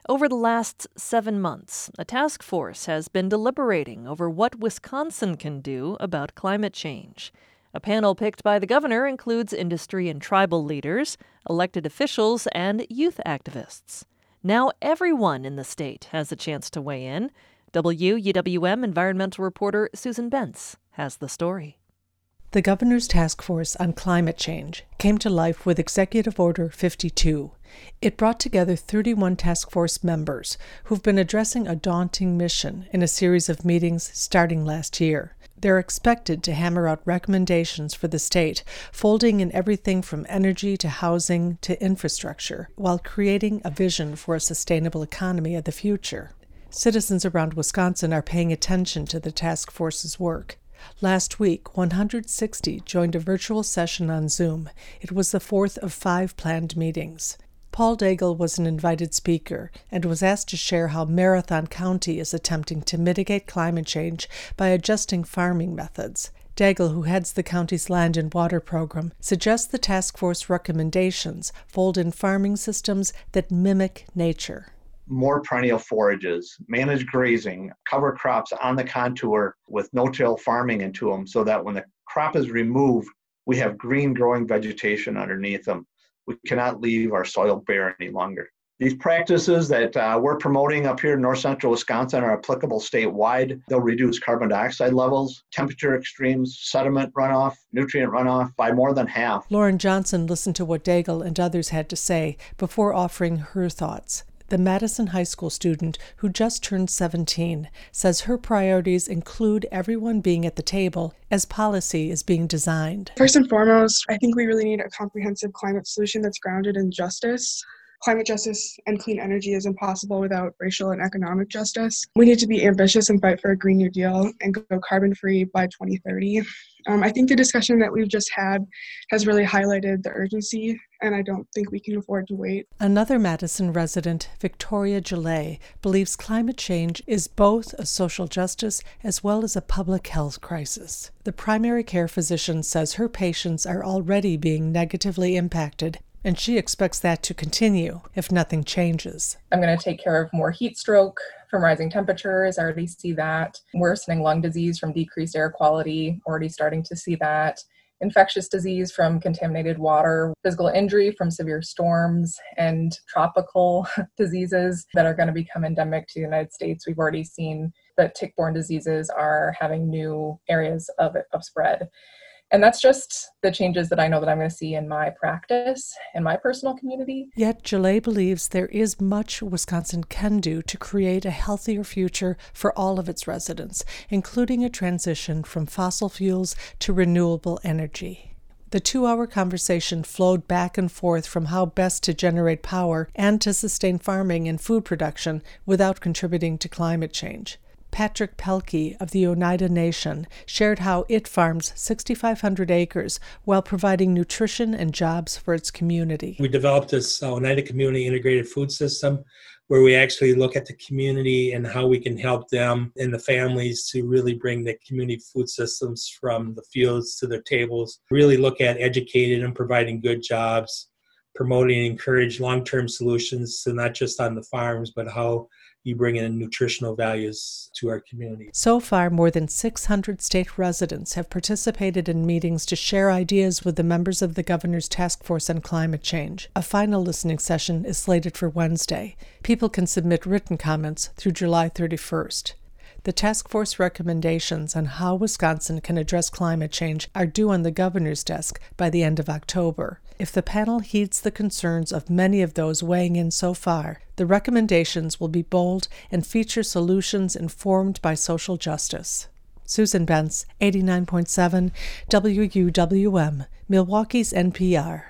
Over the last 7 months, a task force has been deliberating over what Wisconsin can do about climate change. A panel picked by the governor includes industry and tribal leaders, elected officials, and youth activists. Now everyone in the state has a chance to weigh in. WUWM environmental reporter Susan Bentz has the story. The governor's task force on climate change came to life with Executive Order 52. It brought together 31 task force members who've been addressing a daunting mission in a series of meetings starting last year. They're expected to hammer out recommendations for the state, folding in everything from energy to housing to infrastructure, while creating a vision for a sustainable economy of the future. Citizens around Wisconsin are paying attention to the task force's work. Last week, 160 joined a virtual session on Zoom. It was the fourth of 5 planned meetings. Paul Daigle was an invited speaker and was asked to share how Marathon County is attempting to mitigate climate change by adjusting farming methods. Daigle, who heads the county's land and water program, suggests the task force recommendations fold in farming systems that mimic nature. More perennial forages, manage grazing, cover crops on the contour with no-till farming into them so that when the crop is removed, we have green growing vegetation underneath them. We cannot leave our soil bare any longer. These practices that we're promoting up here in north central Wisconsin are applicable statewide. They'll reduce carbon dioxide levels, temperature extremes, sediment runoff, nutrient runoff by more than half. Lauren Johnson listened to what Daigle and others had to say before offering her thoughts. The Madison High School student, who just turned 17, says her priorities include everyone being at the table as policy is being designed. First and foremost, I think we really need a comprehensive climate solution that's grounded in justice. Climate justice and clean energy is impossible without racial and economic justice. We need to be ambitious and fight for a Green New Deal and go carbon-free by 2030. I think the discussion that we've just had has really highlighted the urgency, and I don't think we can afford to wait. Another Madison resident, Victoria Gillette, believes climate change is both a social justice as well as a public health crisis. The primary care physician says her patients are already being negatively impacted, and she expects that to continue if nothing changes. I'm going to take care of more heat stroke from rising temperatures. I already see that. Worsening lung disease from decreased air quality, already starting to see that. Infectious disease from contaminated water, physical injury from severe storms, and tropical diseases that are going to become endemic to the United States. We've already seen that tick-borne diseases are having new areas of spread. And that's just the changes that I know that I'm going to see in my practice, in my personal community. Yet Gillette believes there is much Wisconsin can do to create a healthier future for all of its residents, including a transition from fossil fuels to renewable energy. The 2-hour conversation flowed back and forth from how best to generate power and to sustain farming and food production without contributing to climate change. Patrick Pelkey of the Oneida Nation shared how it farms 6,500 acres while providing nutrition and jobs for its community. We developed this Oneida Community Integrated Food System where we actually look at the community and how we can help them and the families to really bring the community food systems from the fields to their tables, really look at educating and providing good jobs, promoting and encourage long-term solutions, so not just on the farms, but how you bring in nutritional values to our community. So far, more than 600 state residents have participated in meetings to share ideas with the members of the governor's task force on climate change. A final listening session is slated for Wednesday. People can submit written comments through July 31st. The task force recommendations on how Wisconsin can address climate change are due on the governor's desk by the end of October. If the panel heeds the concerns of many of those weighing in so far, the recommendations will be bold and feature solutions informed by social justice. Susan Bentz, 89.7 WUWM, Milwaukee's NPR.